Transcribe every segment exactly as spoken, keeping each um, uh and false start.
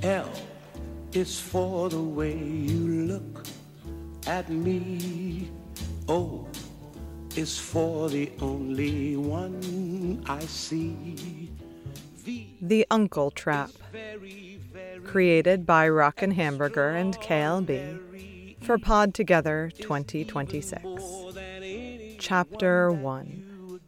L is for the way you look at me. O is for the only one I see. V The Uncle Trap, created by Rockin' Hamburger and K L B for Pod Together twenty twenty-six. Chapter one.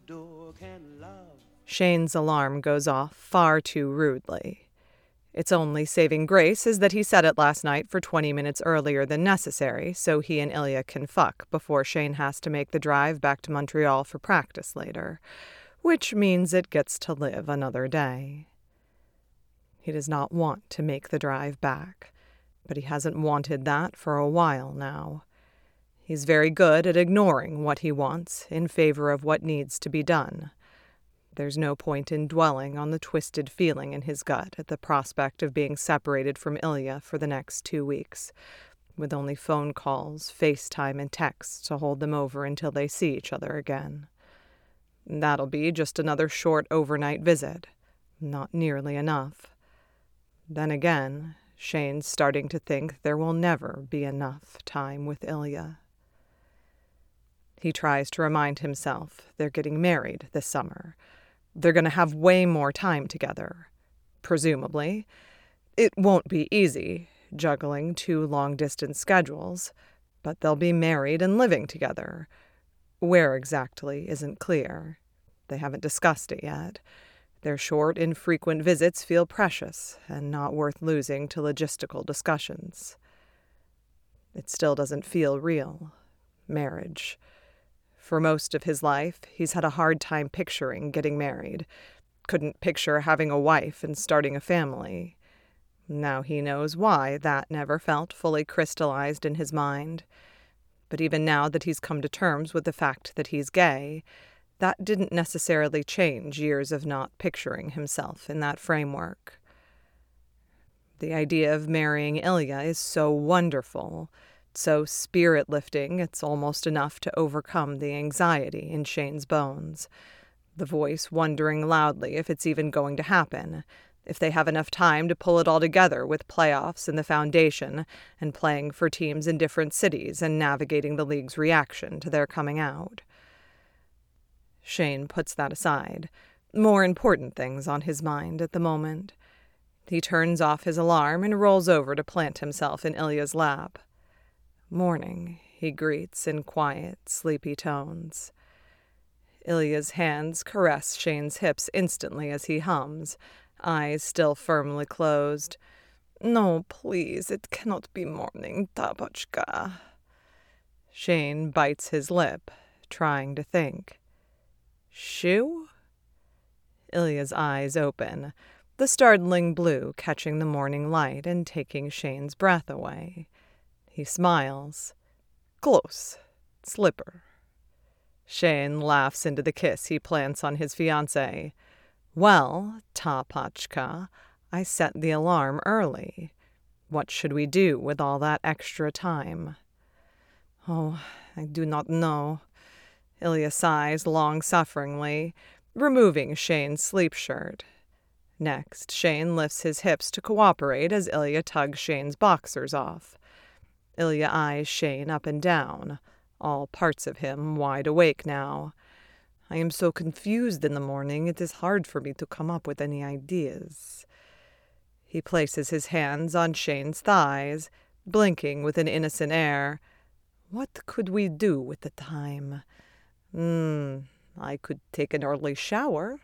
Shane's alarm goes off far too rudely. Its only saving grace is that he set it last night for twenty minutes earlier than necessary, so he and Ilya can fuck before Shane has to make the drive back to Montreal for practice later, which means it gets to live another day. He does not want to make the drive back, but he hasn't wanted that for a while now. He's very good at ignoring what he wants in favor of what needs to be done. There's no point in dwelling on the twisted feeling in his gut at the prospect of being separated from Ilya for the next two weeks, with only phone calls, FaceTime, and texts to hold them over until they see each other again. That'll be just another short overnight visit. Not nearly enough. Then again, Shane's starting to think there will never be enough time with Ilya. He tries to remind himself they're getting married this summer. They're going to have way more time together, presumably. It won't be easy, juggling two long-distance schedules, but they'll be married and living together. Where exactly isn't clear. They haven't discussed it yet. Their short, infrequent visits feel precious and not worth losing to logistical discussions. It still doesn't feel real. Marriage. For most of his life, he's had a hard time picturing getting married. Couldn't picture having a wife and starting a family. Now he knows why that never felt fully crystallized in his mind. But even now that he's come to terms with the fact that he's gay, that didn't necessarily change years of not picturing himself in that framework. The idea of marrying Ilya is so wonderful, so spirit-lifting it's almost enough to overcome the anxiety in Shane's bones. The voice wondering loudly if it's even going to happen, if they have enough time to pull it all together with playoffs and the foundation, and playing for teams in different cities and navigating the league's reaction to their coming out. Shane puts that aside. More important things on his mind at the moment. He turns off his alarm and rolls over to plant himself in Ilya's lap. "Morning," he greets in quiet, sleepy tones. Ilya's hands caress Shane's hips instantly as he hums, eyes still firmly closed. "No, please, it cannot be morning, Tapochka." Shane bites his lip, trying to think. "Shoo?" Ilya's eyes open, the startling blue catching the morning light and taking Shane's breath away. He smiles. "Close. Slipper." Shane laughs into the kiss he plants on his fiancée. "Well, Tapochka, I set the alarm early. What should we do with all that extra time?" "Oh, I do not know." Ilya sighs long-sufferingly, removing Shane's sleep shirt. Next, Shane lifts his hips to cooperate as Ilya tugs Shane's boxers off. Ilya eyes Shane up and down, all parts of him wide awake now. "I am so confused in the morning, it is hard for me to come up with any ideas." He places his hands on Shane's thighs, blinking with an innocent air. "What could we do with the time? Hmm, I could take an early shower."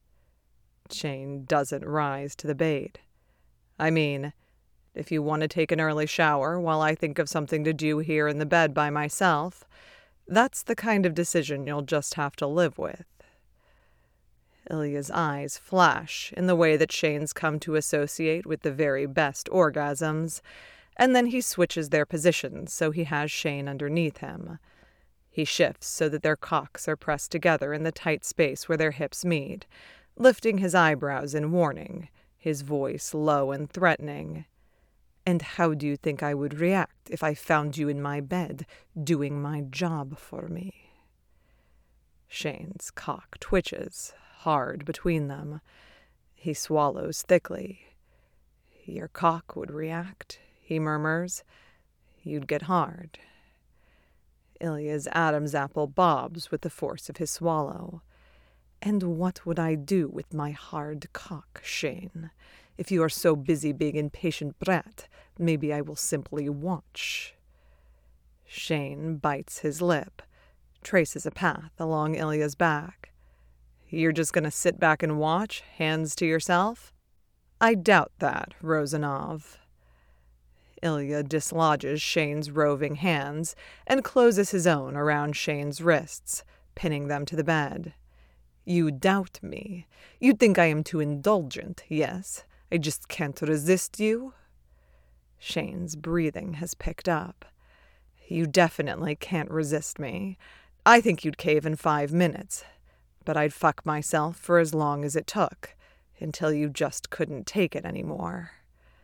Shane doesn't rise to the bait. "I mean, if you want to take an early shower while I think of something to do here in the bed by myself, that's the kind of decision you'll just have to live with." Ilya's eyes flash in the way that Shane's come to associate with the very best orgasms, and then he switches their positions so he has Shane underneath him. He shifts so that their cocks are pressed together in the tight space where their hips meet, lifting his eyebrows in warning, his voice low and threatening. "And how do you think I would react if I found you in my bed doing my job for me?" Shane's cock twitches, hard between them. He swallows thickly. Your cock would react, he murmurs. You'd get hard. Ilya's Adam's apple bobs with the force of his swallow. And what would I do with my hard cock, Shane? If you are so busy being impatient brat, maybe I will simply watch. Shane bites his lip, traces a path along Ilya's back. You're just going to sit back and watch, hands to yourself? I doubt that, Rozanov. Ilya dislodges Shane's roving hands and closes his own around Shane's wrists, pinning them to the bed. You doubt me. You think I am too indulgent, yes? I just can't resist you? Shane's breathing has picked up. You definitely can't resist me. I think you'd cave in five minutes. But I'd fuck myself for as long as it took, until you just couldn't take it anymore.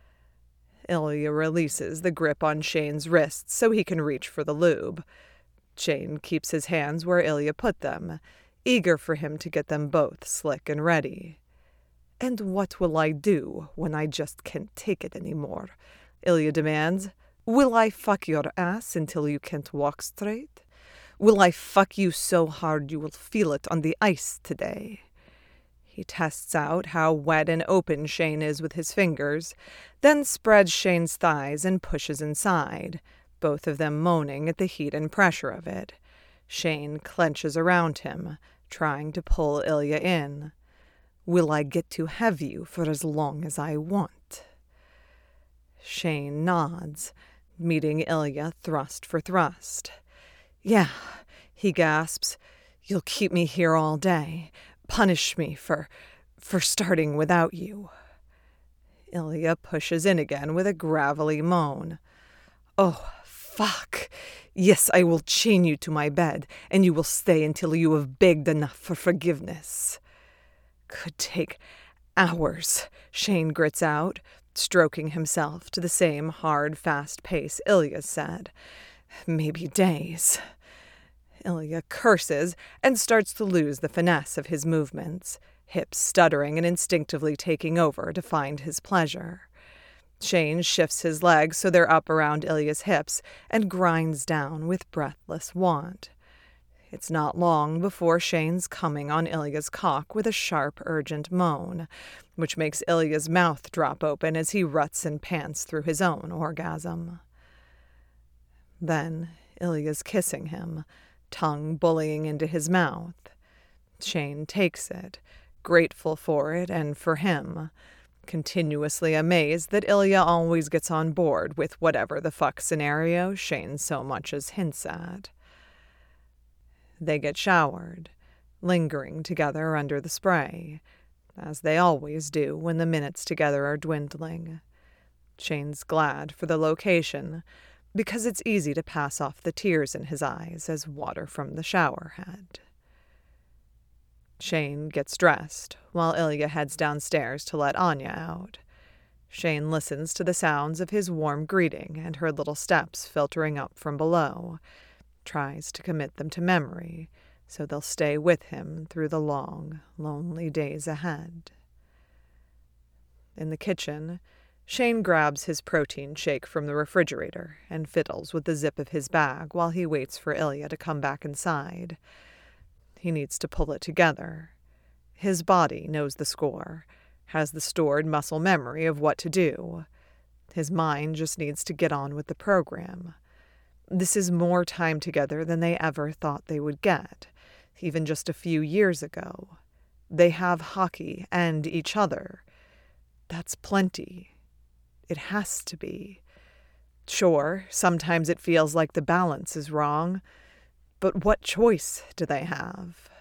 Ilya releases the grip on Shane's wrists so he can reach for the lube. Shane keeps his hands where Ilya put them, eager for him to get them both slick and ready. And what will I do when I just can't take it anymore? Ilya demands. Will I fuck your ass until you can't walk straight? Will I fuck you so hard you will feel it on the ice today? He tests out how wet and open Shane is with his fingers, then spreads Shane's thighs and pushes inside, both of them moaning at the heat and pressure of it. Shane clenches around him, trying to pull Ilya in. Will I get to have you for as long as I want? Shane nods, meeting Ilya thrust for thrust. Yeah, he gasps. You'll keep me here all day. Punish me for, for starting without you. Ilya pushes in again with a gravelly moan. Oh, fuck. Yes, I will chain you to my bed, and you will stay until you have begged enough for forgiveness. Could take hours, Shane grits out, stroking himself to the same hard, fast pace Ilya said. Maybe days. Ilya curses and starts to lose the finesse of his movements, hips stuttering and instinctively taking over to find his pleasure. Shane shifts his legs so they're up around Ilya's hips and grinds down with breathless want. It's not long before Shane's coming on Ilya's cock with a sharp, urgent moan, which makes Ilya's mouth drop open as he ruts and pants through his own orgasm. Then Ilya's kissing him, tongue bullying into his mouth. Shane takes it, grateful for it and for him, continuously amazed that Ilya always gets on board with whatever the fuck scenario Shane so much as hints at. They get showered, lingering together under the spray, as they always do when the minutes together are dwindling. Shane's glad for the location, because it's easy to pass off the tears in his eyes as water from the shower head. Shane gets dressed, while Ilya heads downstairs to let Anya out. Shane listens to the sounds of his warm greeting and her little steps filtering up from below, tries to commit them to memory so they'll stay with him through the long, lonely days ahead. In the kitchen, Shane grabs his protein shake from the refrigerator and fiddles with the zip of his bag while he waits for Ilya to come back inside. He needs to pull it together. His body knows the score, has the stored muscle memory of what to do. His mind just needs to get on with the program. This is more time together than they ever thought they would get, even just a few years ago. They have hockey and each other. That's plenty. It has to be. Sure, sometimes it feels like the balance is wrong, but what choice do they have?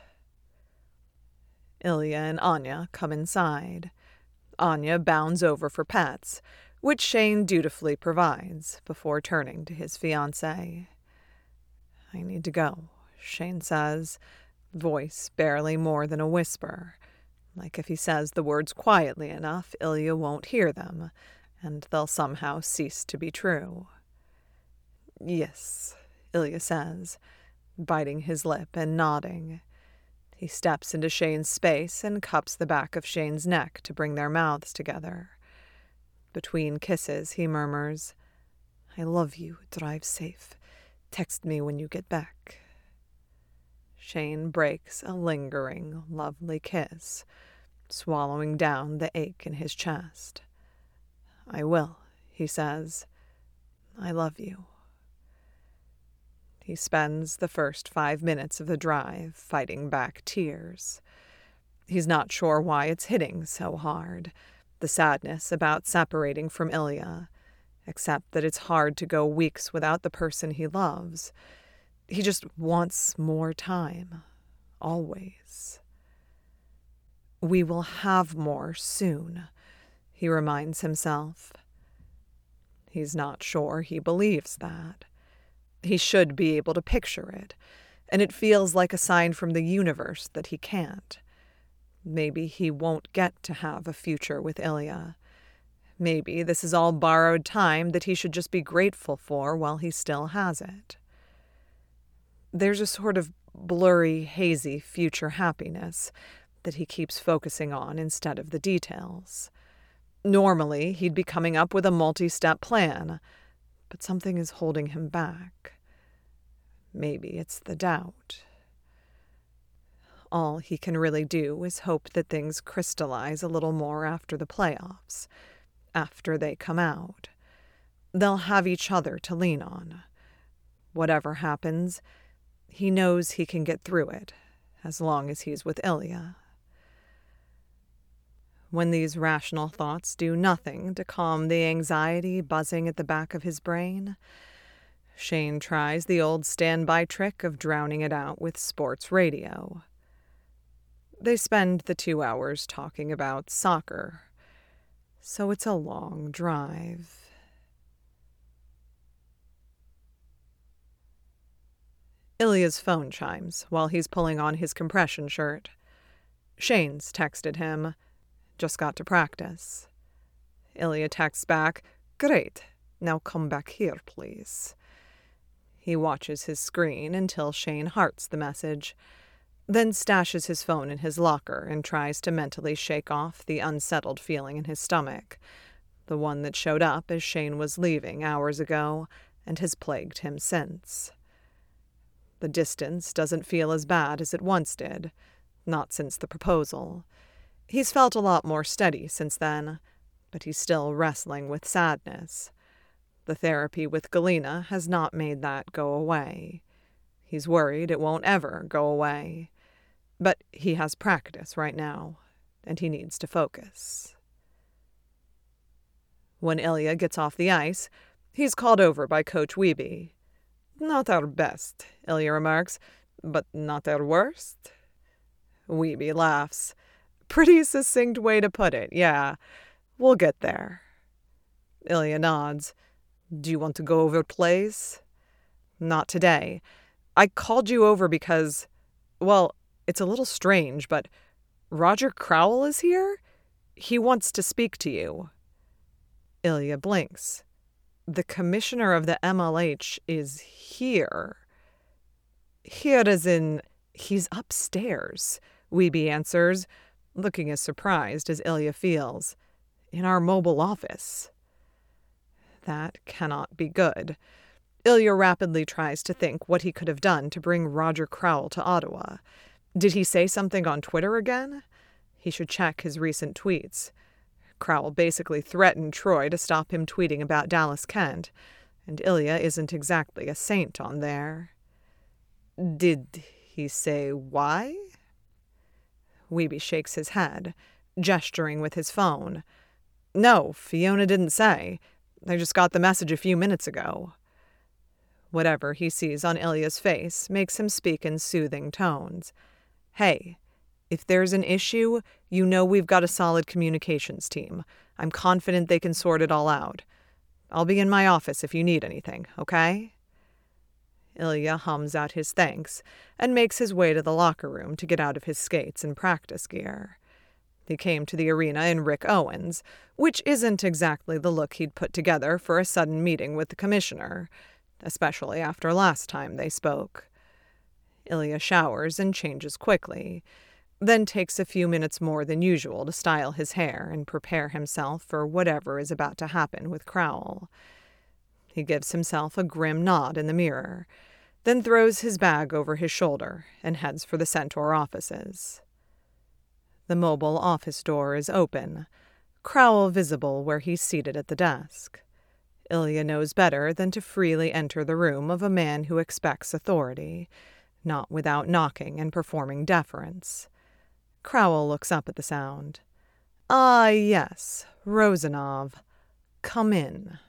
Ilya and Anya come inside. Anya bounds over for pets, which Shane dutifully provides before turning to his fiancée. I need to go, Shane says, voice barely more than a whisper, like if he says the words quietly enough, Ilya won't hear them, and they'll somehow cease to be true. Yes, Ilya says, biting his lip and nodding. He steps into Shane's space and cups the back of Shane's neck to bring their mouths together. Between kisses, he murmurs, "I love you, drive safe. Text me when you get back." Shane breaks a lingering, lovely kiss, swallowing down the ache in his chest. "I will," he says. "I love you." He spends the first five minutes of the drive fighting back tears. He's not sure why it's hitting so hard, the sadness about separating from Ilya, except that it's hard to go weeks without the person he loves. He just wants more time, always. "We will have more soon," he reminds himself. He's not sure he believes that. He should be able to picture it, and it feels like a sign from the universe that he can't. Maybe he won't get to have a future with Ilya. Maybe this is all borrowed time that he should just be grateful for while he still has it. There's a sort of blurry, hazy future happiness that he keeps focusing on instead of the details. Normally, he'd be coming up with a multi-step plan, but something is holding him back. Maybe it's the doubt. All he can really do is hope that things crystallize a little more after the playoffs, after they come out. They'll have each other to lean on. Whatever happens, he knows he can get through it, as long as he's with Ilya. When these rational thoughts do nothing to calm the anxiety buzzing at the back of his brain, Shane tries the old standby trick of drowning it out with sports radio. They spend the two hours talking about soccer, so it's a long drive. Ilya's phone chimes while he's pulling on his compression shirt. Shane's texted him, "Just got to practice." Ilya texts back, "Great, now come back here, please." He watches his screen until Shane hearts the message, then stashes his phone in his locker and tries to mentally shake off the unsettled feeling in his stomach, the one that showed up as Shane was leaving hours ago and has plagued him since. The distance doesn't feel as bad as it once did, not since the proposal. He's felt a lot more steady since then, but he's still wrestling with sadness. The therapy with Galina has not made that go away. He's worried it won't ever go away. But he has practice right now, and he needs to focus. When Ilya gets off the ice, he's called over by Coach Wiebe. "Not our best," Ilya remarks, "but not our worst?" Wiebe laughs. "Pretty succinct way to put it, yeah. We'll get there." Ilya nods. "Do you want to go over plays?" "Not today. I called you over because, well, it's a little strange, but Roger Crowell is here? He wants to speak to you." Ilya blinks. "The commissioner of the M L H is here." "Here as in, he's upstairs," Wiebe answers, looking as surprised as Ilya feels. "In our mobile office." That cannot be good. Ilya rapidly tries to think what he could have done to bring Roger Crowell to Ottawa. Did he say something on Twitter again? He should check his recent tweets. Crowell basically threatened Troy to stop him tweeting about Dallas Kent, and Ilya isn't exactly a saint on there. Did he say why? Wiebe shakes his head, gesturing with his phone. "No, Fiona didn't say. I just got the message a few minutes ago." Whatever he sees on Ilya's face makes him speak in soothing tones. "Hey, if there's an issue, you know we've got a solid communications team. I'm confident they can sort it all out. I'll be in my office if you need anything, okay?" Ilya hums out his thanks and makes his way to the locker room to get out of his skates and practice gear. He came to the arena in Rick Owens, which isn't exactly the look he'd put together for a sudden meeting with the commissioner, especially after last time they spoke. Ilya showers and changes quickly. then takes a few minutes more than usual to style his hair and prepare himself for whatever is about to happen with Crowell. He gives himself a grim nod in the mirror, then throws his bag over his shoulder and heads for the Centaur offices. The mobile office door is open, Crowell visible where he's seated at the desk. Ilya knows better than to freely enter the room of a man who expects authority, not without knocking and performing deference. Crowell looks up at the sound. Ah, yes, Rozanov. Come in.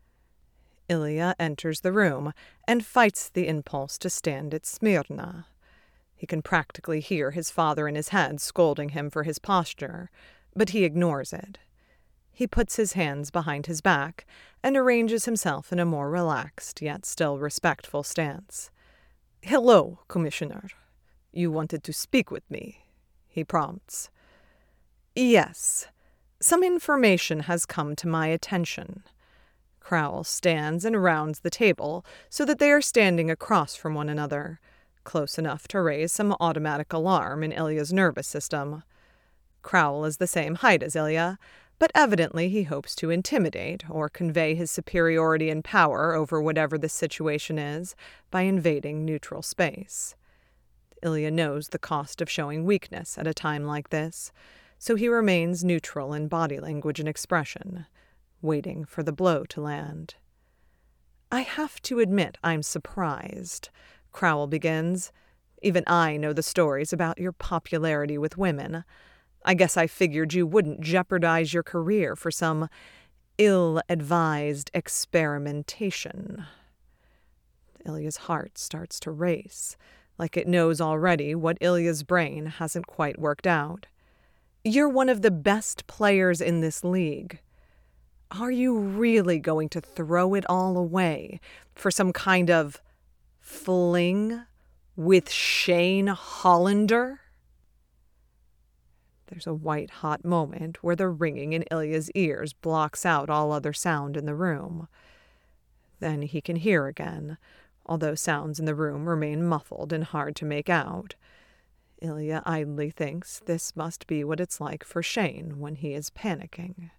Ilya enters the room and fights the impulse to stand at Smyrna. He can practically hear his father in his head scolding him for his posture, but he ignores it. He puts his hands behind his back and arranges himself in a more relaxed yet still respectful stance. "Hello, Commissioner. You wanted to speak with me," he prompts. "Yes. Some information has come to my attention." Crowell stands and rounds the table so that they are standing across from one another, close enough to raise some automatic alarm in Ilya's nervous system. Crowell is the same height as Ilya, but evidently he hopes to intimidate or convey his superiority and power over whatever the situation is by invading neutral space. Ilya knows the cost of showing weakness at a time like this, so he remains neutral in body language and expression, waiting for the blow to land. "I have to admit I'm surprised," Crowell begins. "Even I know the stories about your popularity with women. I guess I figured you wouldn't jeopardize your career for some ill-advised experimentation." Ilya's heart starts to race, like it knows already what Ilya's brain hasn't quite worked out. "You're one of the best players in this league. Are you really going to throw it all away for some kind of fling with Shane Hollander?" There's a white-hot moment where the ringing in Ilya's ears blocks out all other sound in the room. Then he can hear again, although sounds in the room remain muffled and hard to make out. Ilya idly thinks this must be what it's like for Shane when he is panicking.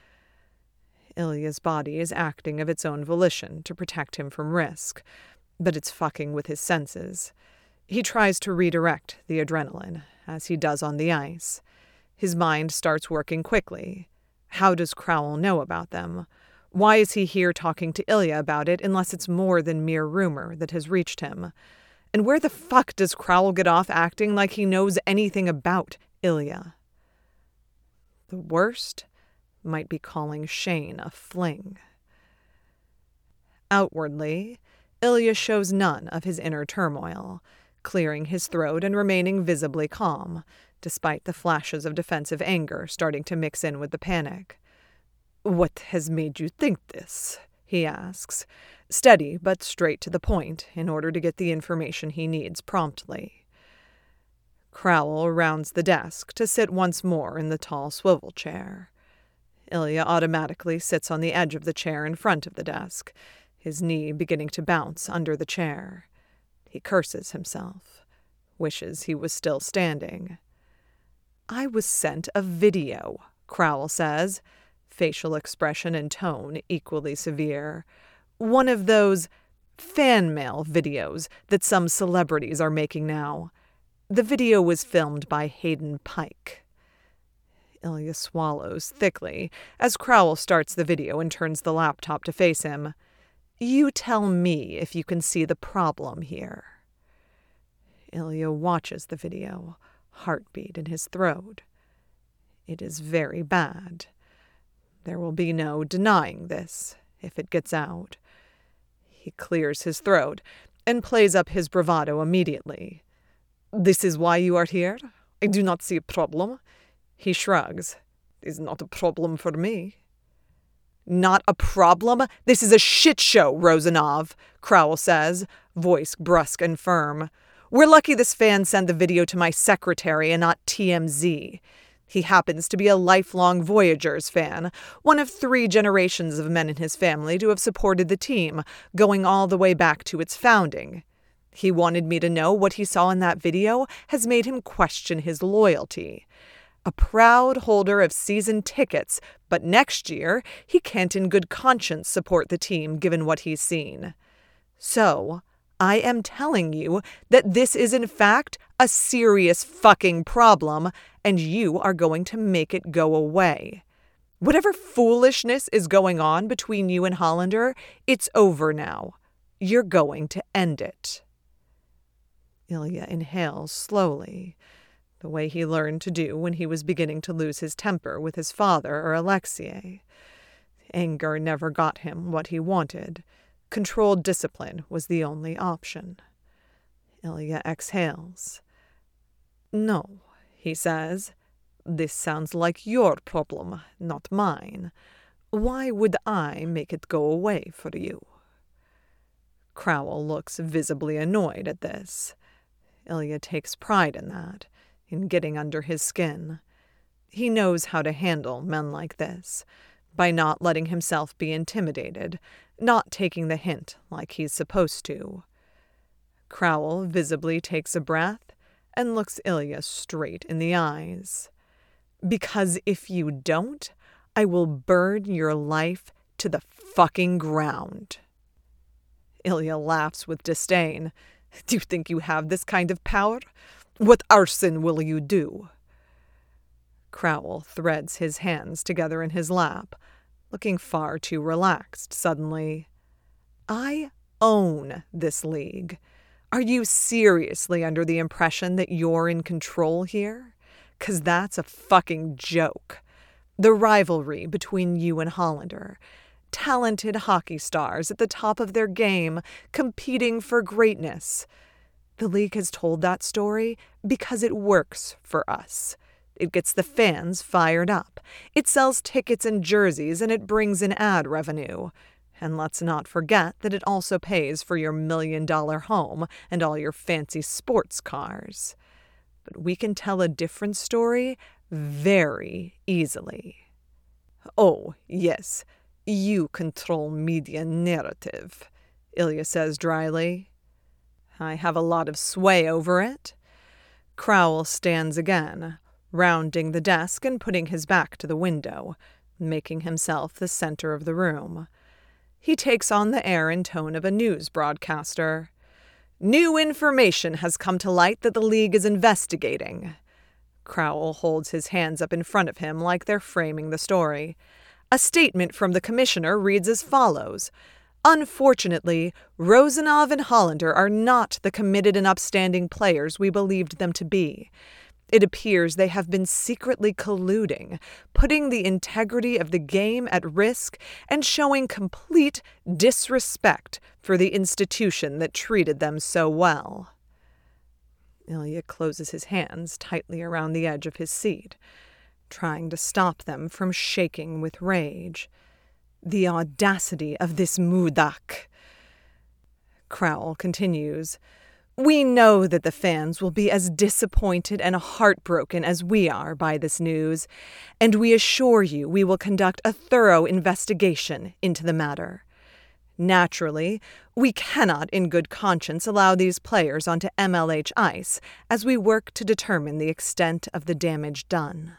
Ilya's body is acting of its own volition to protect him from risk, but it's fucking with his senses. He tries to redirect the adrenaline, as he does on the ice. His mind starts working quickly. How does Crowell know about them? Why is he here talking to Ilya about it unless it's more than mere rumor that has reached him? And where the fuck does Crowell get off acting like he knows anything about Ilya? The worst might be calling Shane a fling. Outwardly, Ilya shows none of his inner turmoil, clearing his throat and remaining visibly calm, despite the flashes of defensive anger starting to mix in with the panic. "What has made you think this?" he asks, steady but straight to the point in order to get the information he needs promptly. Crowell rounds the desk to sit once more in the tall swivel chair. Ilya automatically sits on the edge of the chair in front of the desk, his knee beginning to bounce under the chair. He curses himself, wishes he was still standing. "I was sent a video," Crowell says, facial expression and tone equally severe. "One of those fan mail videos that some celebrities are making now. The video was filmed by Hayden Pike." Ilya swallows thickly as Crowell starts the video and turns the laptop to face him. "You tell me if you can see the problem here." Ilya watches the video, heartbeat in his throat. It is very bad. There will be no denying this if it gets out. He clears his throat and plays up his bravado immediately. "This is why you are here? I do not see a problem." He shrugs. "It's not a problem for me." "Not a problem? This is a shit show, Rozanov," Crowell says, voice brusque and firm. "We're lucky this fan sent the video to my secretary and not T M Z. He happens to be a lifelong Voyagers fan, one of three generations of men in his family to have supported the team, going all the way back to its founding. He wanted me to know what he saw in that video has made him question his loyalty. A proud holder of season tickets, but next year he can't in good conscience support the team given what he's seen. So, I am telling you that this is in fact a serious fucking problem, and you are going to make it go away. Whatever foolishness is going on between you and Hollander, it's over now. You're going to end it. Ilya inhales slowly, the way he learned to do when he was beginning to lose his temper with his father or Alexei. Anger never got him what he wanted. Controlled discipline was the only option. Ilya exhales. "No," he says. "This sounds like your problem, not mine. Why would I make it go away for you?" Crowell looks visibly annoyed at this. Ilya takes pride in that, in getting under his skin. He knows how to handle men like this, by not letting himself be intimidated, not taking the hint like he's supposed to. Crowell visibly takes a breath and looks Ilya straight in the eyes. "Because if you don't, I will burn your life to the fucking ground." Ilya laughs with disdain. "Do you think you have this kind of power? What arson will you do?" Crowell threads his hands together in his lap, looking far too relaxed suddenly. "I own this league. Are you seriously under the impression that you're in control here? 'Cause that's a fucking joke. The rivalry between you and Hollander. Talented hockey stars at the top of their game, competing for greatness. The league has told that story because it works for us. It gets the fans fired up. It sells tickets and jerseys, and it brings in ad revenue. And let's not forget that it also pays for your million-dollar home and all your fancy sports cars. But we can tell a different story very easily. Oh, yes, you control media narrative," Ilya says dryly. "I have a lot of sway over it." Crowell stands again, rounding the desk and putting his back to the window, making himself the center of the room. He takes on the air and tone of a news broadcaster. "New information has come to light that the league is investigating." Crowell holds his hands up in front of him like they're framing the story. A statement from the commissioner reads as follows. "Unfortunately, Rozanov and Hollander are not the committed and upstanding players we believed them to be. It appears they have been secretly colluding, putting the integrity of the game at risk and showing complete disrespect for the institution that treated them so well." Ilya closes his hands tightly around the edge of his seat, trying to stop them from shaking with rage. "The audacity of this mudak!" Crowell continues. "We know that the fans will be as disappointed and heartbroken as we are by this news, and we assure you we will conduct a thorough investigation into the matter. Naturally, we cannot in good conscience allow these players onto M L H ice as we work to determine the extent of the damage done."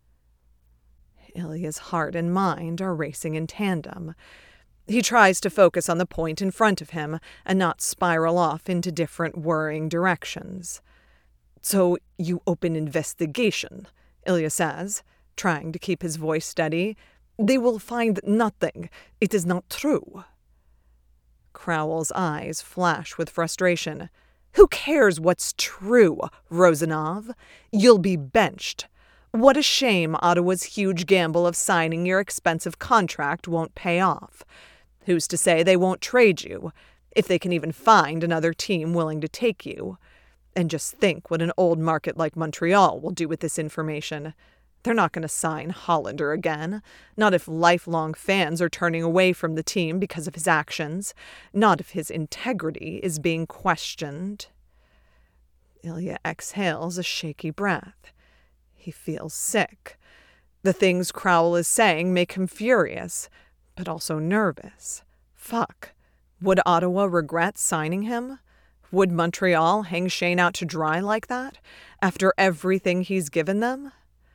Ilya's heart and mind are racing in tandem. He tries to focus on the point in front of him and not spiral off into different worrying directions. "So you open investigation," Ilya says, trying to keep his voice steady. "They will find nothing. It is not true." Crowell's eyes flash with frustration. "Who cares what's true, Rozanov? You'll be benched. What a shame Ottawa's huge gamble of signing your expensive contract won't pay off. Who's to say they won't trade you, if they can even find another team willing to take you? And just think what an old market like Montreal will do with this information. They're not going to sign Hollander again, not if lifelong fans are turning away from the team because of his actions, not if his integrity is being questioned." Ilya exhales a shaky breath. He feels sick. The things Crowell is saying make him furious, but also nervous. Fuck. Would Ottawa regret signing him? Would Montreal hang Shane out to dry like that, after everything he's given them?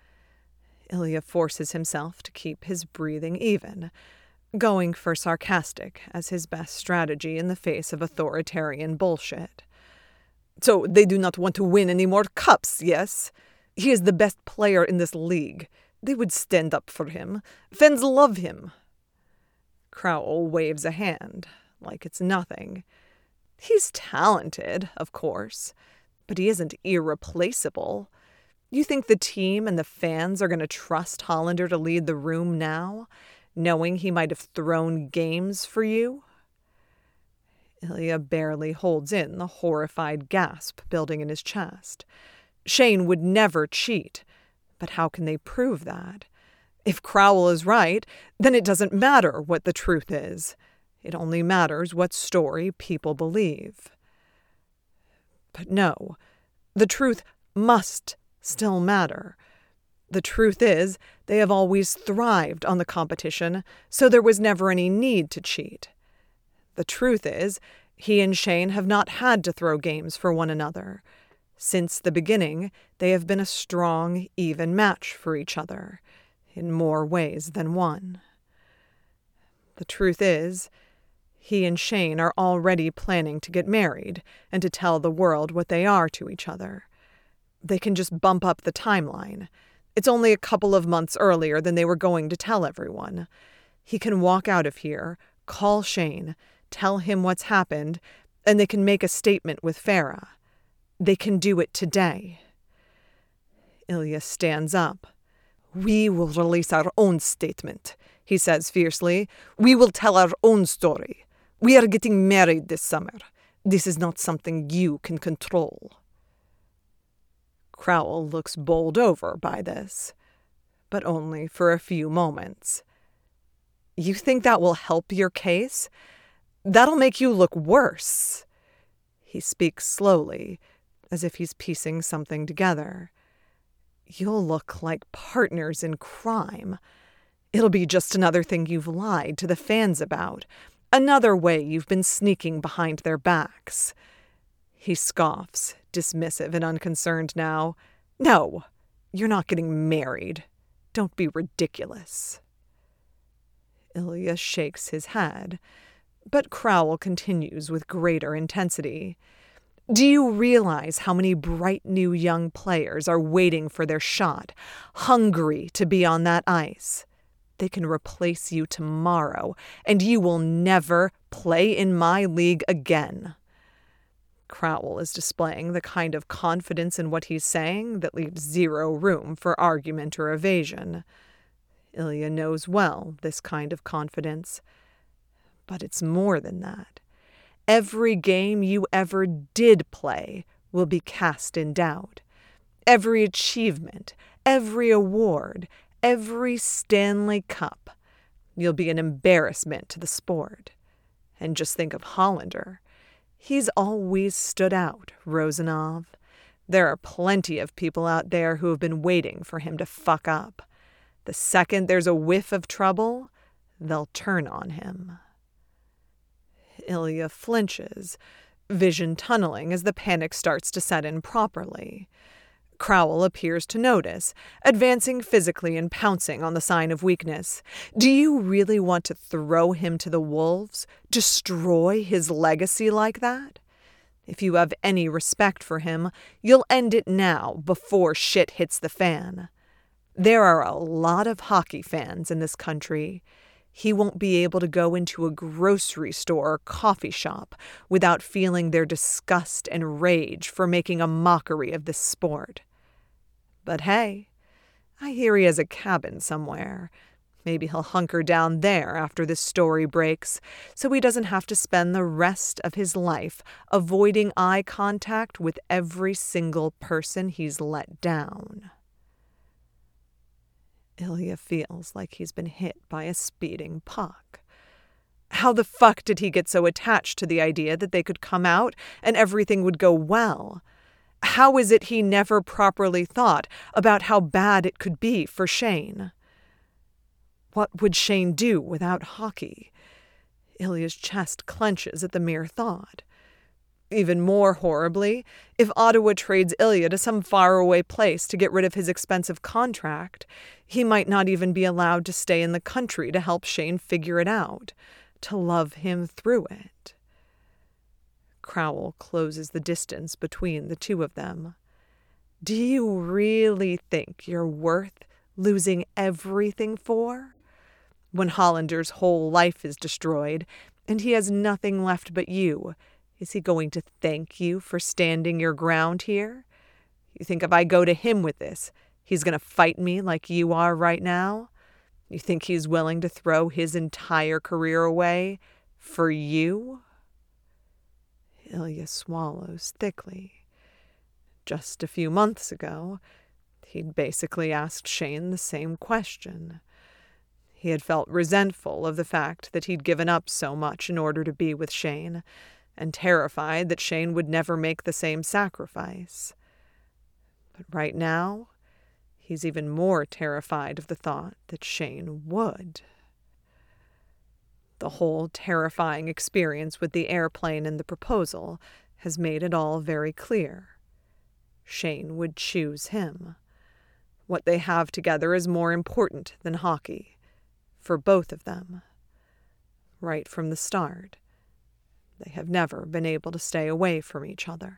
Ilya forces himself to keep his breathing even, going for sarcastic as his best strategy in the face of authoritarian bullshit. So they do not want to win any more cups, yes? He is the best player in this league. They would stand up for him. Fans love him. Crowell waves a hand, like it's nothing. He's talented, of course, but he isn't irreplaceable. You think the team and the fans are going to trust Hollander to lead the room now, knowing he might have thrown games for you? Ilya barely holds in the horrified gasp building in his chest. Shane would never cheat, but how can they prove that? If Crowell is right, then it doesn't matter what the truth is. It only matters what story people believe. But no, the truth must still matter. The truth is, they have always thrived on the competition, so there was never any need to cheat. The truth is, he and Shane have not had to throw games for one another. Since the beginning, they have been a strong, even match for each other, in more ways than one. The truth is, he and Shane are already planning to get married and to tell the world what they are to each other. They can just bump up the timeline. It's only a couple of months earlier than they were going to tell everyone. He can walk out of here, call Shane, tell him what's happened, and they can make a statement with Farah. They can do it today. Ilya stands up. We will release our own statement, he says fiercely. We will tell our own story. We are getting married this summer. This is not something you can control. Crowell looks bowled over by this, but only for a few moments. You think that will help your case? That'll make you look worse. He speaks slowly, as if he's piecing something together. You'll look like partners in crime. It'll be just another thing you've lied to the fans about, another way you've been sneaking behind their backs. He scoffs, dismissive and unconcerned now. No, you're not getting married. Don't be ridiculous. Ilya shakes his head, but Crowell continues with greater intensity. Do you realize how many bright new young players are waiting for their shot, hungry to be on that ice? They can replace you tomorrow, and you will never play in my league again. Crowell is displaying the kind of confidence in what he's saying that leaves zero room for argument or evasion. Ilya knows well this kind of confidence. But it's more than that. Every game you ever did play will be cast in doubt. Every achievement, every award, every Stanley Cup. You'll be an embarrassment to the sport. And just think of Hollander. He's always stood out, Rosanov. There are plenty of people out there who have been waiting for him to fuck up. The second there's a whiff of trouble, they'll turn on him. Ilya flinches, vision tunneling as the panic starts to set in properly. Crowell appears to notice, advancing physically and pouncing on the sign of weakness. Do you really want to throw him to the wolves? Destroy his legacy like that? If you have any respect for him, you'll end it now before shit hits the fan. There are a lot of hockey fans in this country. He won't be able to go into a grocery store or coffee shop without feeling their disgust and rage for making a mockery of this sport. But hey, I hear he has a cabin somewhere. Maybe he'll hunker down there after this story breaks, so he doesn't have to spend the rest of his life avoiding eye contact with every single person he's let down. Ilya feels like he's been hit by a speeding puck. How the fuck did he get so attached to the idea that they could come out and everything would go well? How is it he never properly thought about how bad it could be for Shane? What would Shane do without hockey? Ilya's chest clenches at the mere thought. Even more horribly, if Ottawa trades Ilya to some faraway place to get rid of his expensive contract, he might not even be allowed to stay in the country to help Shane figure it out, to love him through it. Crowell closes the distance between the two of them. Do you really think you're worth losing everything for? When Hollander's whole life is destroyed, and he has nothing left but you, is he going to thank you for standing your ground here? You think if I go to him with this, he's going to fight me like you are right now? You think he's willing to throw his entire career away for you? Ilya swallows thickly. Just a few months ago, he'd basically asked Shane the same question. He had felt resentful of the fact that he'd given up so much in order to be with Shane, and terrified that Shane would never make the same sacrifice. But right now, he's even more terrified of the thought that Shane would. The whole terrifying experience with the airplane and the proposal has made it all very clear. Shane would choose him. What they have together is more important than hockey, for both of them. Right from the start, they have never been able to stay away from each other.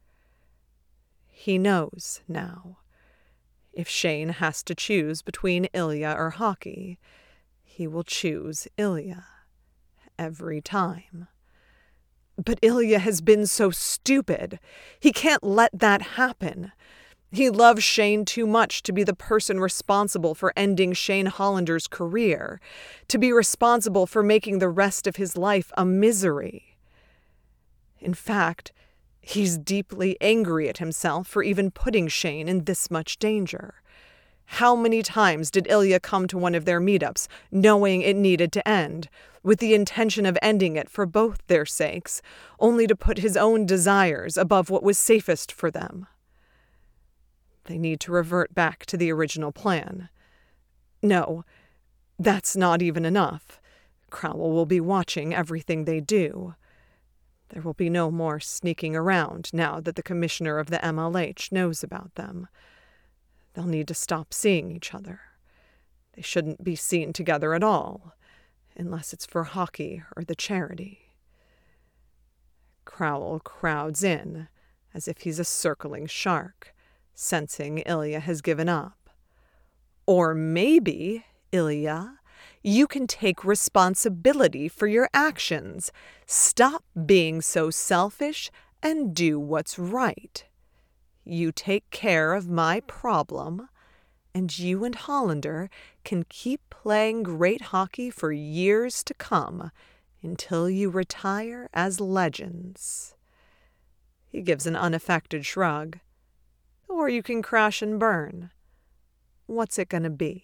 He knows now. If Shane has to choose between Ilya or hockey, he will choose Ilya every time. But Ilya has been so stupid. He can't let that happen. He loves Shane too much to be the person responsible for ending Shane Hollander's career, to be responsible for making the rest of his life a misery. In fact, he's deeply angry at himself for even putting Shane in this much danger. How many times did Ilya come to one of their meetups, knowing it needed to end, with the intention of ending it for both their sakes, only to put his own desires above what was safest for them? They need to revert back to the original plan. No, that's not even enough. Crowell will be watching everything they do. There will be no more sneaking around now that the commissioner of the M L H knows about them. They'll need to stop seeing each other. They shouldn't be seen together at all, unless it's for hockey or the charity. Crowell crowds in, as if he's a circling shark, sensing Ilya has given up. Or maybe, Ilya, you can take responsibility for your actions. Stop being so selfish and do what's right. You take care of my problem, and you and Hollander can keep playing great hockey for years to come until you retire as legends. He gives an unaffected shrug. Or you can crash and burn. What's it going to be?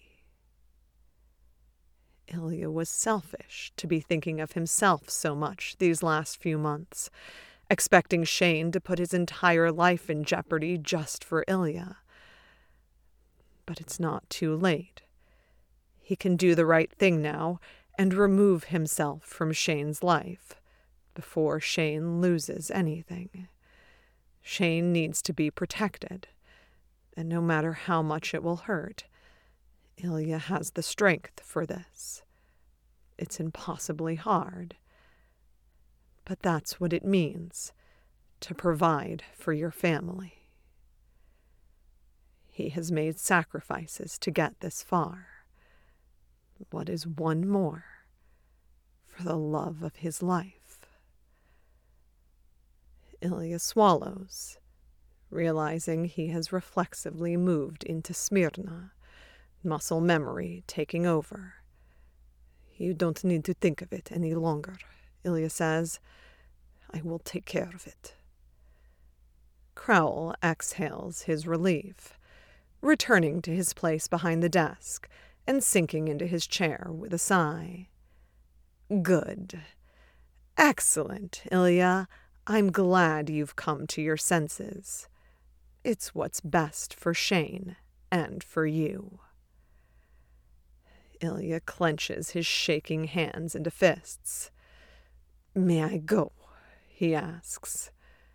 Ilya was selfish to be thinking of himself so much these last few months, expecting Shane to put his entire life in jeopardy just for Ilya. But it's not too late. He can do the right thing now and remove himself from Shane's life before Shane loses anything. Shane needs to be protected, and no matter how much it will hurt, Ilya has the strength for this. It's impossibly hard. But that's what it means, to provide for your family. He has made sacrifices to get this far. What is one more for the love of his life? Ilya swallows, realizing he has reflexively moved into Smyrna, muscle memory taking over. You don't need to think of it any longer, Ilya says. I will take care of it. Crowell exhales his relief, returning to his place behind the desk and sinking into his chair with a sigh. Good. Excellent, Ilya. I'm glad you've come to your senses. It's what's best for Shane and for you. Ilya clenches his shaking hands into fists. May I go? He asks.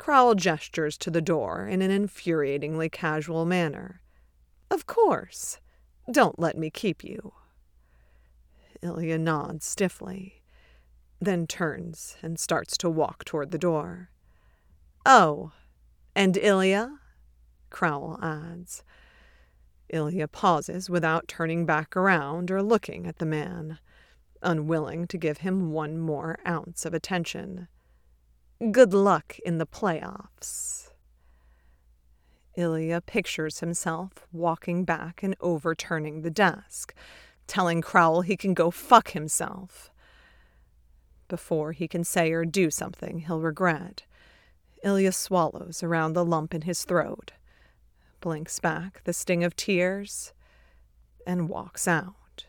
Crowell gestures to the door in an infuriatingly casual manner. Of course. Don't let me keep you. Ilya nods stiffly, then turns and starts to walk toward the door. Oh, and Ilya? Crowell adds. Ilya pauses without turning back around or looking at the man, unwilling to give him one more ounce of attention. Good luck in the playoffs. Ilya pictures himself walking back and overturning the desk, telling Crowell he can go fuck himself. Before he can say or do something he'll regret, Ilya swallows around the lump in his throat, blinks back the sting of tears, and walks out.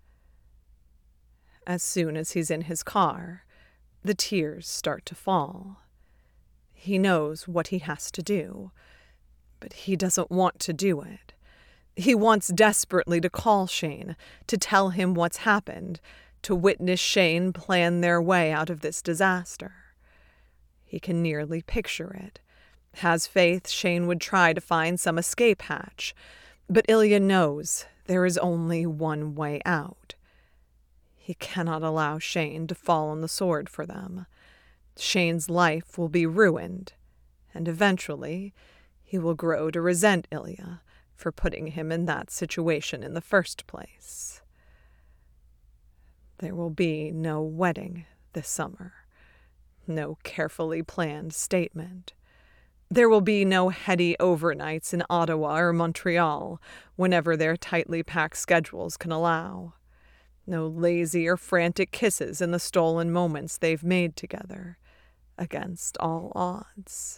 As soon as he's in his car, the tears start to fall. He knows what he has to do, but he doesn't want to do it. He wants desperately to call Shane, to tell him what's happened, to witness Shane plan their way out of this disaster. He can nearly picture it. Has faith Shane would try to find some escape hatch, but Ilya knows there is only one way out. He cannot allow Shane to fall on the sword for them. Shane's life will be ruined, and eventually he will grow to resent Ilya for putting him in that situation in the first place. There will be no wedding this summer, no carefully planned statement. There will be no heady overnights in Ottawa or Montreal whenever their tightly packed schedules can allow. No lazy or frantic kisses in the stolen moments they've made together, against all odds.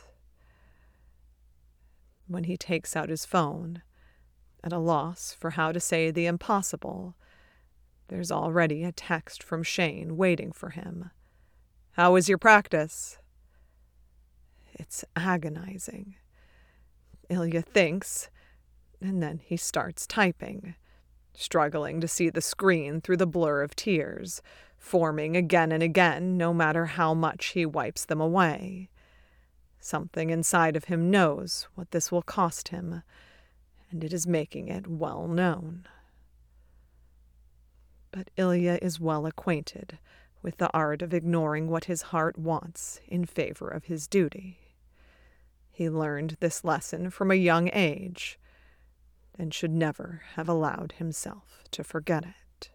When he takes out his phone, at a loss for how to say the impossible, there's already a text from Shane waiting for him. How was your practice? It's agonizing. Ilya thinks, and then he starts typing, struggling to see the screen through the blur of tears, forming again and again no matter how much he wipes them away. Something inside of him knows what this will cost him, and it is making it well known. But Ilya is well acquainted with the art of ignoring what his heart wants in favor of his duty. He learned this lesson from a young age, and should never have allowed himself to forget it.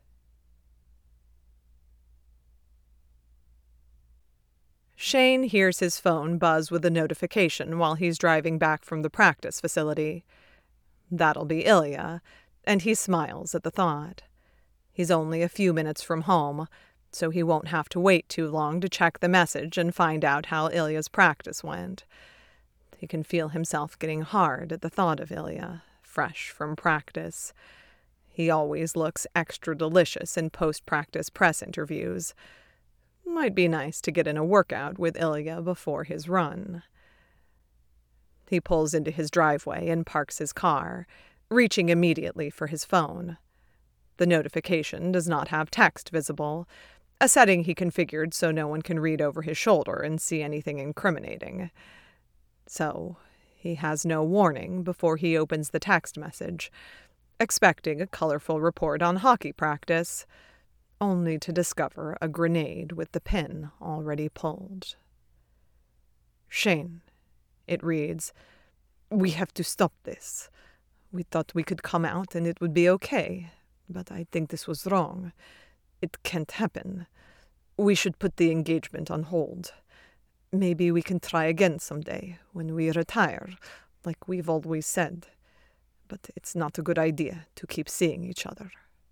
Shane hears his phone buzz with a notification while he's driving back from the practice facility. That'll be Ilya, and he smiles at the thought. He's only a few minutes from home, so he won't have to wait too long to check the message and find out how Ilya's practice went. He can feel himself getting hard at the thought of Ilya, fresh from practice. He always looks extra delicious in post-practice press interviews. Might be nice to get in a workout with Ilya before his run. He pulls into his driveway and parks his car, reaching immediately for his phone. The notification does not have text visible, a setting he configured so no one can read over his shoulder and see anything incriminating. So he has no warning before he opens the text message, expecting a colorful report on hockey practice, only to discover a grenade with the pin already pulled. Shane, it reads, we have to stop this. We thought we could come out and it would be okay, but I think this was wrong. It can't happen. We should put the engagement on hold. Maybe we can try again someday, when we retire, like we've always said. But it's not a good idea to keep seeing each other.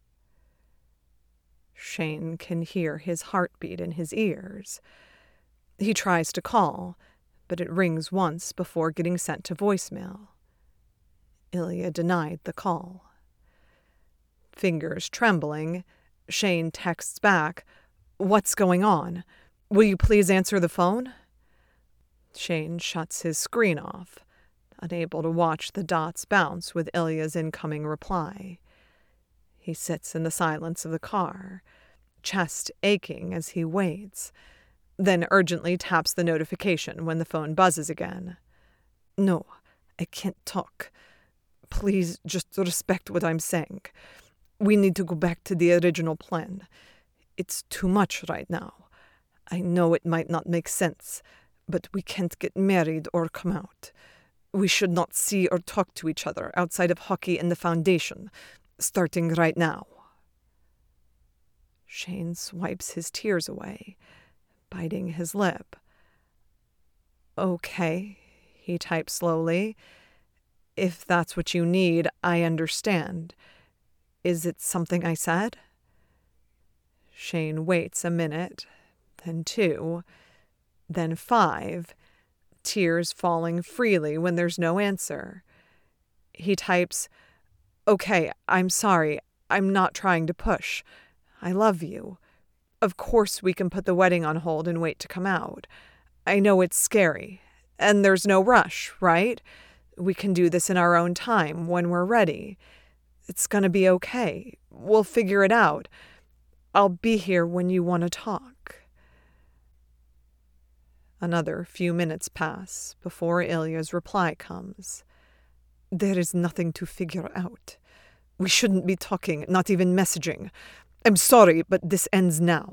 Shane can hear his heartbeat in his ears. He tries to call, but it rings once before getting sent to voicemail. Ilya denied the call. Fingers trembling, Shane texts back, "What's going on? Will you please answer the phone?" Shane shuts his screen off, unable to watch the dots bounce with Ilya's incoming reply. He sits in the silence of the car, chest aching as he waits, then urgently taps the notification when the phone buzzes again. "No, I can't talk. Please just respect what I'm saying. We need to go back to the original plan. It's too much right now. I know it might not make sense, but we can't get married or come out. We should not see or talk to each other outside of hockey and the foundation, starting right now." Shane swipes his tears away, biting his lip. "Okay," he types slowly. "If that's what you need, I understand. Is it something I said?" Shane waits a minute, then two, then five, tears falling freely when there's no answer. He types, "Okay, I'm sorry. I'm not trying to push. I love you. Of course we can put the wedding on hold and wait to come out. I know it's scary, and there's no rush, right? We can do this in our own time, when we're ready. It's gonna be okay. We'll figure it out. I'll be here when you want to talk." Another few minutes pass before Ilya's reply comes. "There is nothing to figure out. We shouldn't be talking, not even messaging. I'm sorry, but this ends now."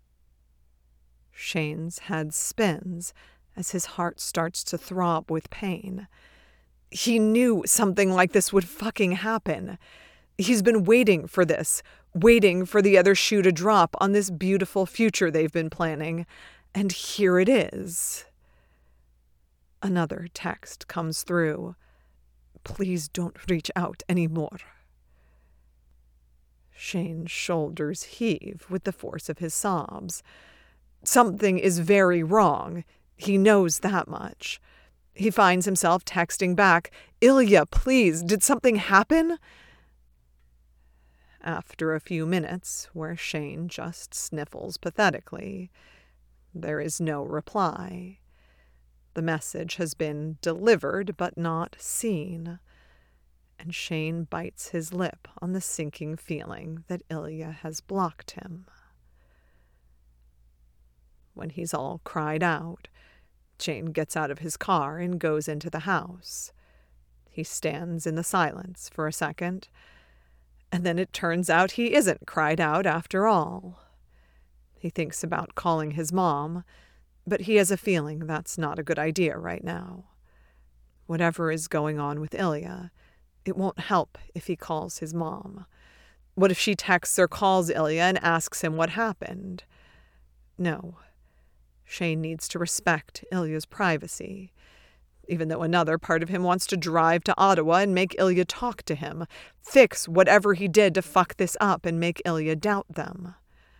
Shane's head spins as his heart starts to throb with pain. He knew something like this would fucking happen. He's been waiting for this, waiting for the other shoe to drop on this beautiful future they've been planning. And here it is. Another text comes through. "Please don't reach out anymore." Shane's shoulders heave with the force of his sobs. Something is very wrong. He knows that much. He finds himself texting back, "Ilya, please, did something happen?" After a few minutes, where Shane just sniffles pathetically, there is no reply. The message has been delivered but not seen, and Shane bites his lip on the sinking feeling that Ilya has blocked him. When he's all cried out, Shane gets out of his car and goes into the house. He stands in the silence for a second, and then it turns out he isn't cried out after all. He thinks about calling his mom, but he has a feeling that's not a good idea right now. Whatever is going on with Ilya, it won't help if he calls his mom. What if she texts or calls Ilya and asks him what happened? No. Shane needs to respect Ilya's privacy, even though another part of him wants to drive to Ottawa and make Ilya talk to him, fix whatever he did to fuck this up and make Ilya doubt them.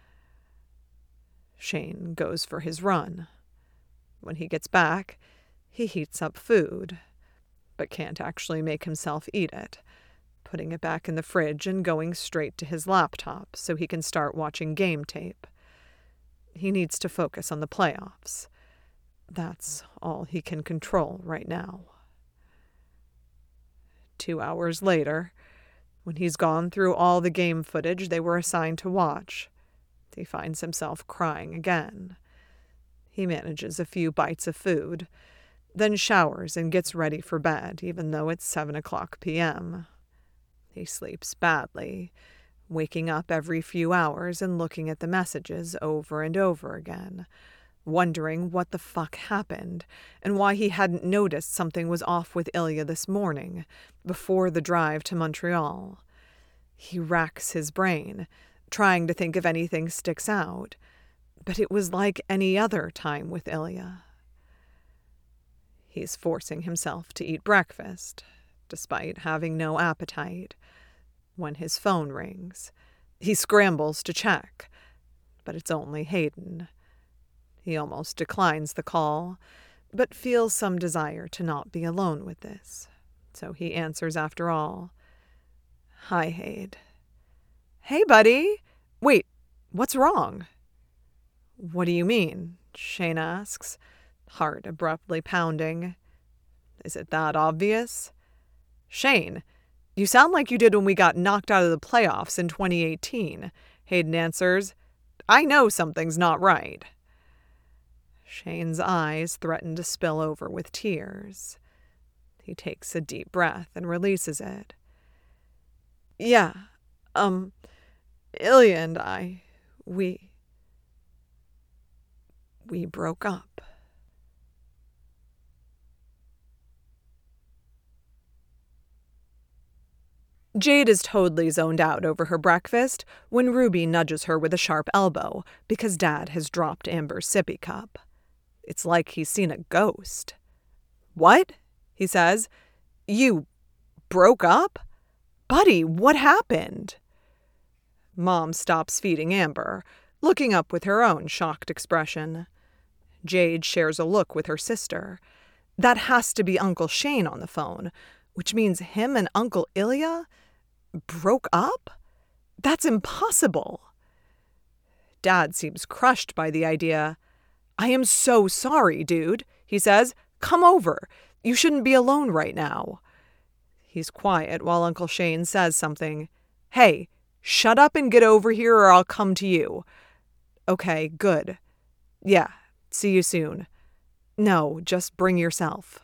Shane goes for his run. When he gets back, he heats up food, but can't actually make himself eat it, putting it back in the fridge and going straight to his laptop so he can start watching game tape. He needs to focus on the playoffs. That's all he can control right now. Two hours later, when he's gone through all the game footage they were assigned to watch, he finds himself crying again. He manages a few bites of food, then showers and gets ready for bed, even though it's seven o'clock p.m. He sleeps badly, waking up every few hours and looking at the messages over and over again, wondering what the fuck happened and why he hadn't noticed something was off with Ilya this morning, before the drive to Montreal. He racks his brain, trying to think if anything sticks out, but it was like any other time with Ilya. He's forcing himself to eat breakfast, despite having no appetite, when his phone rings. He scrambles to check, but it's only Hayden. He almost declines the call, but feels some desire to not be alone with this, so he answers after all. "Hi, Hayden." "Hey, buddy. Wait, what's wrong?" "What do you mean?" Shane asks, heart abruptly pounding. "Is it that obvious?" "Shane, you sound like you did when we got knocked out of the playoffs in twenty eighteen, Hayden answers. "I know something's not right." Shane's eyes threaten to spill over with tears. He takes a deep breath and releases it. Yeah, um, Ilya and I, we... we broke up. Jade is totally zoned out over her breakfast when Ruby nudges her with a sharp elbow because Dad has dropped Amber's sippy cup. It's like he's seen a ghost. What? He says. You broke up? Buddy, what happened? Mom stops feeding Amber, looking up with her own shocked expression. Jade shares a look with her sister. That has to be Uncle Shane on the phone, which means him and Uncle Ilya broke up? That's impossible. Dad seems crushed by the idea. I am so sorry, dude, he says. Come over. You shouldn't be alone right now. He's quiet while Uncle Shane says something. Hey, shut up and get over here or I'll come to you. Okay, good. Yeah, see you soon. No, just bring yourself.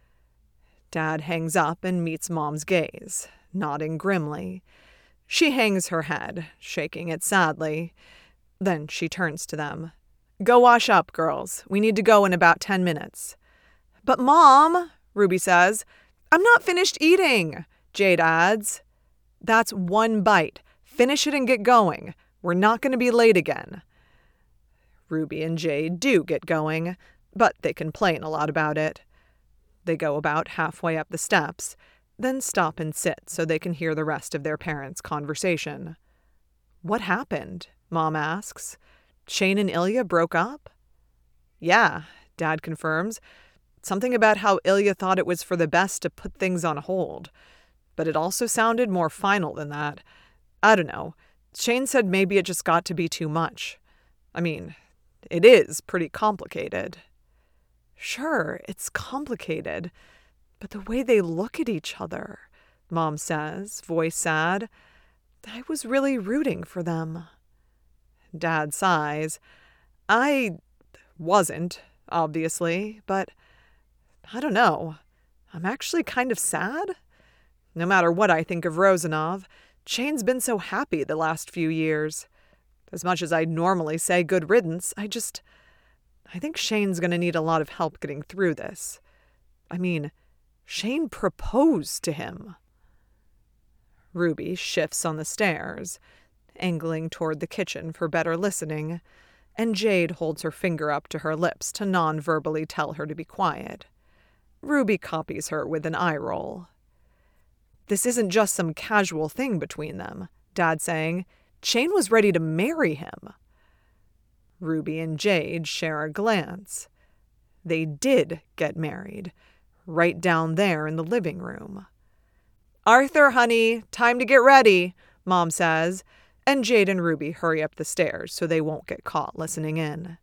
Dad hangs up and meets Mom's gaze, nodding grimly. She hangs her head, shaking it sadly. Then she turns to them. Go wash up, girls. We need to go in about ten minutes. But Mom, Ruby says. I'm not finished eating, Jade adds. That's one bite. Finish it and get going. We're not going to be late again. Ruby and Jade do get going, but they complain a lot about it. They go about halfway up the steps, then stop and sit so they can hear the rest of their parents' conversation. What happened? Mom asks. Shane and Ilya broke up? Yeah, Dad confirms. Something about how Ilya thought it was for the best to put things on hold. But it also sounded more final than that. I don't know. Shane said maybe it just got to be too much. I mean, it is pretty complicated. Sure, it's complicated. But the way they look at each other, Mom says, voice sad. I was really rooting for them. Dad sighs. I wasn't, obviously, but I don't know. I'm actually kind of sad. No matter what I think of Rozanov, Shane's been so happy the last few years. As much as I'd normally say good riddance, I just... I think Shane's going to need a lot of help getting through this. I mean, Shane proposed to him. Ruby shifts on the stairs, angling toward the kitchen for better listening, and Jade holds her finger up to her lips to non-verbally tell her to be quiet. Ruby copies her with an eye roll. This isn't just some casual thing between them, Dad saying. Shane was ready to marry him. Ruby and Jade share a glance. They did get married, right down there in the living room. Arthur, honey, time to get ready, Mom says, and Jade and Ruby hurry up the stairs so they won't get caught listening in.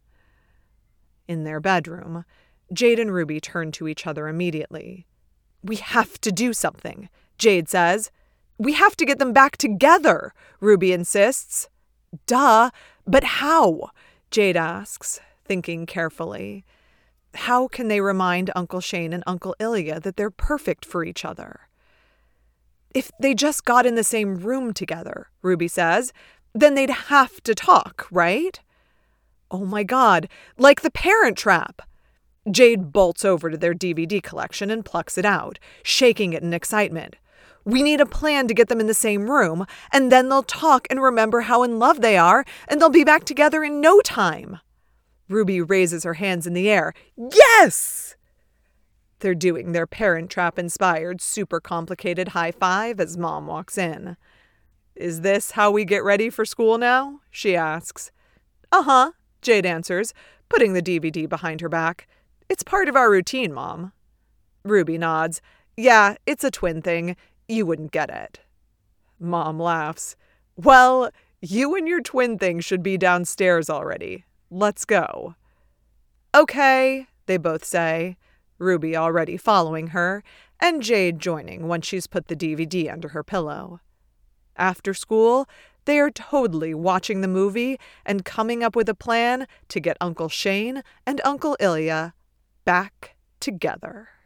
In their bedroom, Jade and Ruby turn to each other immediately. We have to do something, Jade says. We have to get them back together, Ruby insists. Duh, but how? Jade asks, thinking carefully. How can they remind Uncle Shane and Uncle Ilya that they're perfect for each other? If they just got in the same room together, Ruby says, then they'd have to talk, right? Oh my God, like the Parent Trap. Jade bolts over to their D V D collection and plucks it out, shaking it in excitement. We need a plan to get them in the same room, and then they'll talk and remember how in love they are, and they'll be back together in no time. Ruby raises her hands in the air. Yes! They're doing their Parent Trap-inspired, super complicated high five as Mom walks in. Is this how we get ready for school now? She asks. Uh-huh, Jade answers, putting the D V D behind her back. It's part of our routine, Mom. Ruby nods. Yeah, it's a twin thing. You wouldn't get it. Mom laughs. Well, you and your twin thing should be downstairs already. Let's go. Okay, they both say, Ruby already following her, and Jade joining once she's put the D V D under her pillow. After school, They are totally watching the movie and coming up with a plan to get Uncle Shane and Uncle Ilya back together.